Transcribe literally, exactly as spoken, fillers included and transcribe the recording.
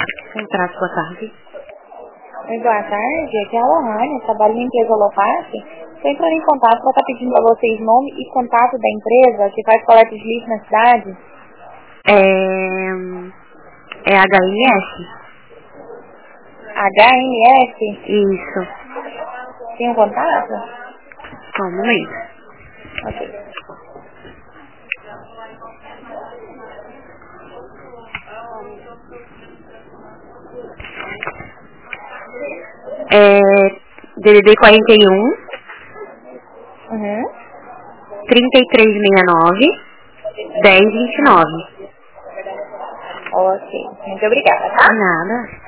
Contrato, boa tarde. Oi, boa tarde, aqui é a Lohane, trabalho na empresa Loparte. Estou entrando em contato para estar pedindo a vocês nome e contato da empresa que faz coleta de lixo na cidade. É, é H M S? H M S? Isso. Tem um contato? Só um momento. Ok. É D D D quarenta e um, Uhum. trinta e três sessenta e nove, dez vinte e nove. Ok, muito obrigada, tá? Nada.